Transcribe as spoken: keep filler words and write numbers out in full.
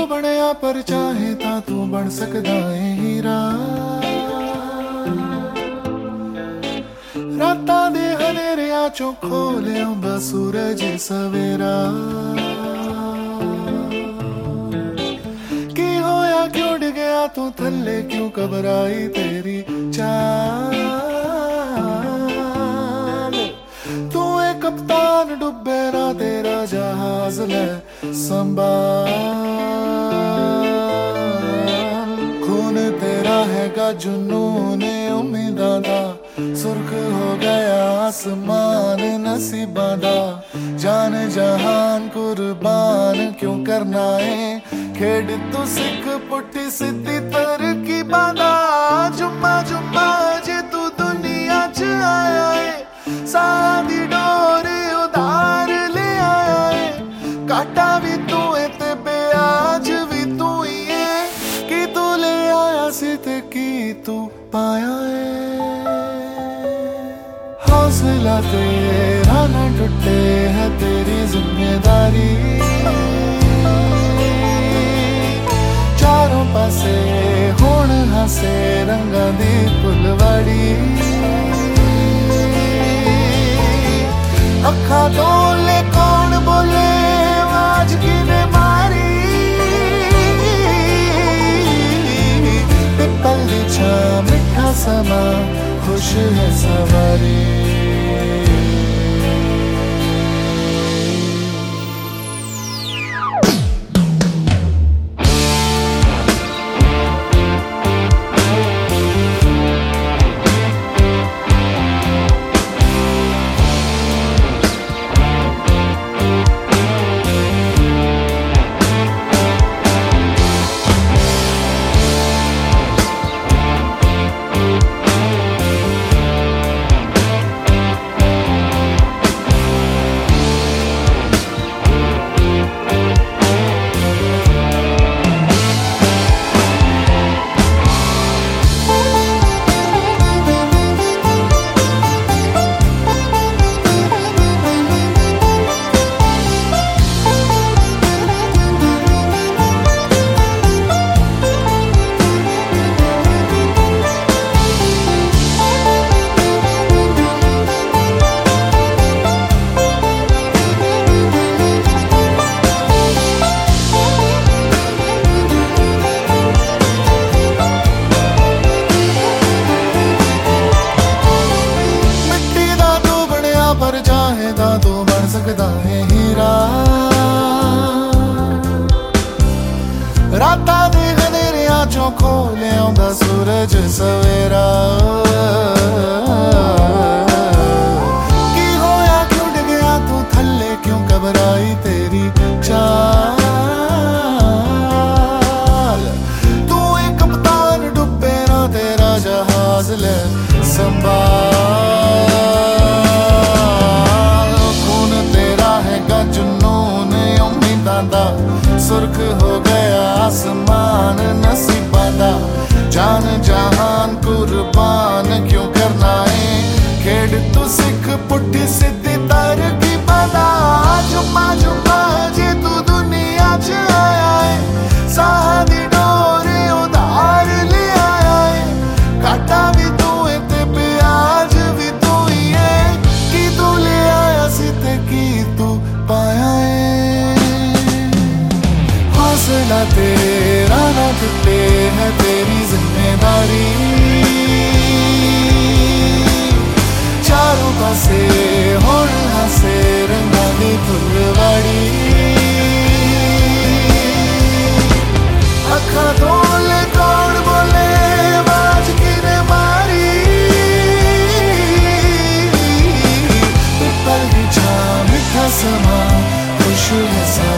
ਬਣਿਆ ਪਰ ਚਾਹੇ ਤਾਂ ਤੂੰ ਬਣ ਸਕਦਾ ਏ ਹੀਰਾ। ਰਾਤਾਂ ਦੇ ਹਨੇਰਿਆਂ ਚੋਂ ਖੋ ਲਿਆਉਂਦਾ ਸੂਰਜ ਸਵੇਰਾ। ਕੀ ਹੋਇਆ ਕਿਉਂ ਡਿੱਗਿਆ ਤੂੰ ਥੱਲੇ ਕਿਉਂ ਘਬਰਾਈ ਤੇਰੀ ਚਾਲ। ਤੂੰ ਏ ਕਪਤਾਨ ਡੁੱਬੇ ਨਾ तेरा जहाज ले संभाल। खून तेरा हैगा जुनून उम्मीदां दा सुर्ख हो गया आसमान नसीबां दा। जान जहान कुर्बान क्यों करना है खेड तू सिख पुट्ठी सीधी तरकीबां दा। जुम्मा जुम्मा जे तू दुनिया च आया है साह दी डोर उधार काटा भी तू है ते ब्याज भी तू ही है। कि तू ले आया सी ते की तू पाया है। हौसला तेरा न टूटे है तेरी जिम्मेदारी। चारों पासे हुण हसे रंगा दी फुलवाड़ी। अखा तो ले कौन बोले आज किने मारी। पिपल दी छां मिठा समा खुश है सवारी। रातां दे हनेरियां चों खो लियाउंदा सूरज सवेरा। की होया क्यों डिग्या तू थल्ले क्यों घबराई तेरी चाल। तू एक कप्तान डुब्बे ना तेरा जहाज ले संभाल। खून तेरा हैगा जुनून उम्मीदां दा सुर्ख हो गया आसमान नसीबां दा। जान जहान कुर्बान क्यों करना है खेड तू सिख पुट्ठी सीधी तरकीबां दा। जुम्मा जुम्मा जे तू दुनिया च आया है साह दी डोर उधार ले आया है। काटा भी तू है ते ब्याज भी तू ही है। कि तू ले आया सी ते की तू पाया है। हौसला तेरा न टूटे है तेरी जिम्मेदारी। चारों पासे हुण हसे रंगा दी फुलवाड़ी। अखा तो ले कौन बोले आवाज किने मारी। पिपल दी छां मिठा समा खुश है।